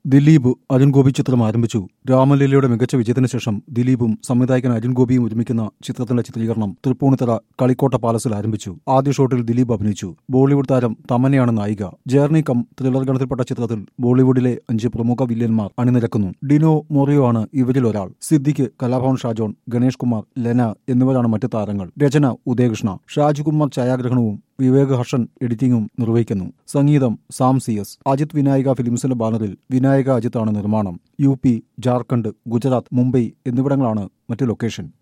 ദിലീപ് അരുൺ ഗോപി ചിത്രം ആരംഭിച്ചു. രാമലീലയുടെ മികച്ച വിജയത്തിന് ശേഷം ദിലീപും സംവിധായകൻ അരുൺ ഗോപിയും ഒരുമിക്കുന്ന ചിത്രത്തിന്റെ ചിത്രീകരണം തൃപ്പൂണിത്തറ കളിക്കോട്ട പാലസിൽ ആരംഭിച്ചു. ആദ്യ ഷോട്ടിൽ ദിലീപ് അഭിനയിച്ചു. ബോളിവുഡ് താരം തമന്നയാണ് നായിക. ജേർണി കം ത്രില്ലർ ഗണത്തിൽപ്പെട്ട ചിത്രത്തിൽ ബോളിവുഡിലെ 5 പ്രമുഖ വില്ലന്മാർ അണിനിരക്കുന്നു. ഡിനോ മോറിയോ ആണ് ഇവരിൽ ഒരാൾ. സിദ്ദിഖ്, കലാഭവൻ ഷാജോൺ, ഗണേഷ് കുമാർ, ലെന എന്നിവരാണ് മറ്റ് താരങ്ങൾ. രചന ഉദയകൃഷ്ണ. ഷാജികുമാർ ഛായാഗ്രഹണവും വിവേക് ഹർഷൻ എഡിറ്റിംഗും നിർവഹിക്കുന്നു. സംഗീതം സാം CS. അജിത് വിനായക ഫിലിംസിന്റെ ബാനറിൽ വിനായക അജിത്താണ് നിർമ്മാണം. UP, ജാർഖണ്ഡ്, ഗുജറാത്ത്, മുംബൈ എന്നിവിടങ്ങളാണ് മറ്റ് ലൊക്കേഷൻ.